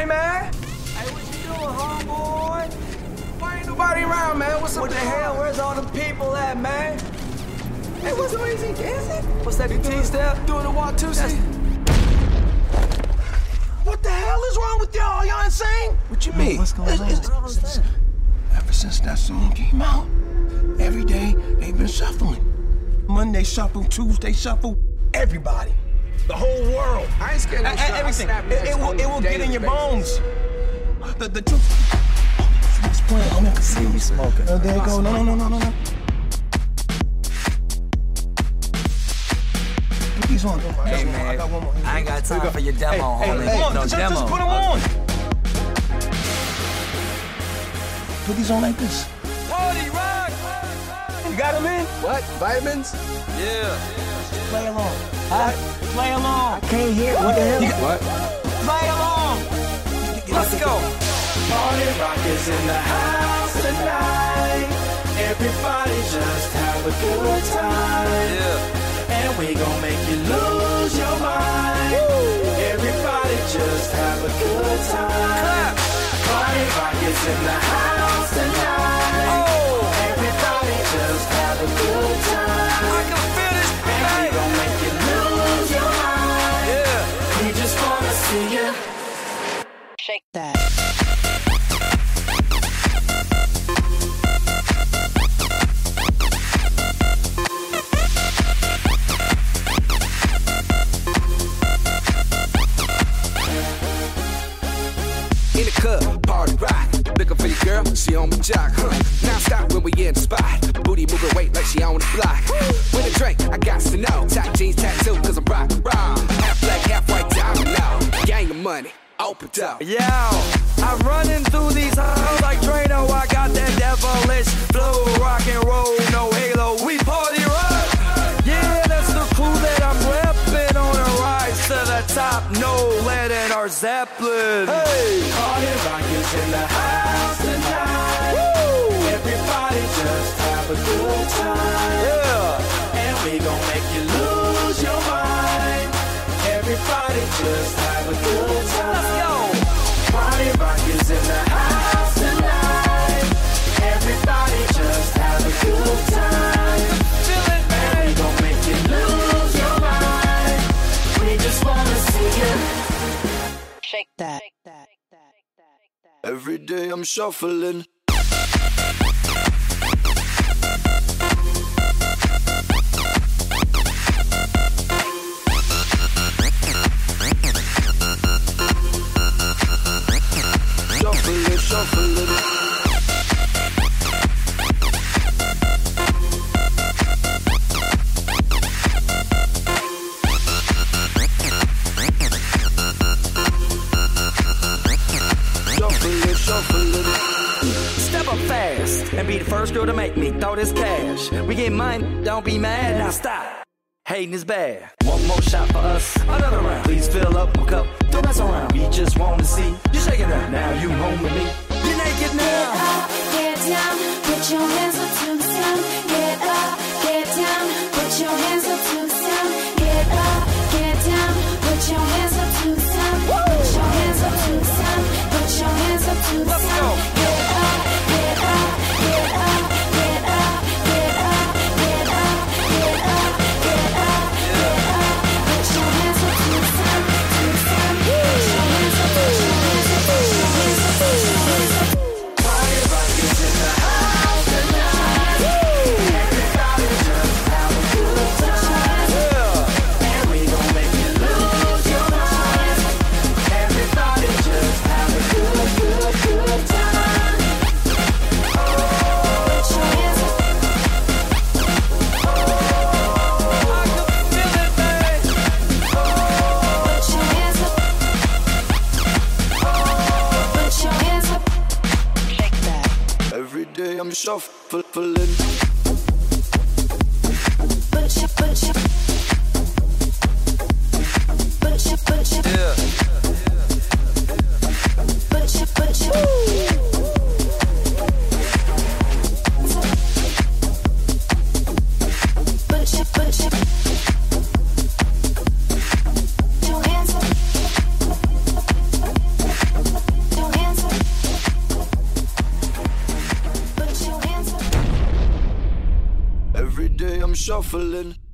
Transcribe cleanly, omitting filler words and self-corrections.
man. Hey, what you doing, homeboy? Why ain't nobody around, man? What's up? What the hell? Where's all the people at, man? Hey, what's the reason dancing? What's that, the T-step? Doing the walk too, see? What the hell is wrong with y'all? Y'all insane? What you mean? What's going on? Ever since that song came out, every day they've been shuffling. Monday shuffle, Tuesday shuffle, everybody. The whole world. I ain't scared of everything. It will get in your bones. The truth. It's playing. Oh, man. See me smoking. There you go. No. Put these on. Hey, man, I got one more. I ain't got time for your demo, homie. Hey, No just demo. put them on. Put these on like this. Party rock! You got them in? What? Vitamins? Yeah. Play along. Huh? Play along. I can't hear. What the hell? What? Play along. Let's go. Party rock is in the house tonight. Everybody just have a good time. Yeah. And we gon' make you lose your mind. Everybody just have a good time. Clap. Party rock is in the house tonight. Oh. Everybody just have a good time. I can feel this And we tonight. gon' make you lose your mind. Yeah. We just wanna see you. Shake that. In the club, party rock. Looking for your girl, she on my jock, huh? Now stop when we in the spot. Booty moving weight like she on the block. With a drink, I got to know. Tight jeans, tattoo, cause I'm rock, raw. Half black, half white, diamond now. Gang of money, open up. Yo, I'm running through these halls like Drano. I got that devilish flow, rock and roll, no halo. We party rock. Yeah, that's the crew that I'm repping on a rise to the top. No lead in our Zeppelin. Hey, Party rock is in the house tonight. woo, Everybody just have a good time. yeah. And we gon' make you lose your mind. Everybody just have a good Let's time. go. Party rock is in the house tonight. Everybody just have a good time. Feel it, And we man. gon' make you lose your mind. We just wanna see you. Shake that. Every day I'm shuffling. Shuffling. Shuffling. Step up fast and be the first girl to make me throw this cash. We get mine, don't be mad, now stop. Hating is bad. One more shot for us, another round. Please fill up my cup, don't mess around. We just want to see you shaking up. Now you home with me. You're naked Get now. up, get down, put your hands up to the sound. Get up, get down, put your hands up to the sound. Get up, get down, put your hands up to the sound. Put your hands up to the sound. Put your hands up to the Let's sound. go. Get up, get up, get up, get up, get up, get up, get up, get up, get up. Put your hands up to the sound, to the sound. Put your hands up, put your hands up, put your hands up, put your hands up. Party rock is in the house tonight. Everybody just have a good time. And we gon' make you lose your mind. Everybody just have a good time. Put your hands up. I can feel it, man. Put your hands up. Put your hands up. Shake that. Every day I'm shuffling. Put your, put your, put your, put your, Yeah. put your, put your. Put your, put your. Put your hands up. Every day I'm shuffling.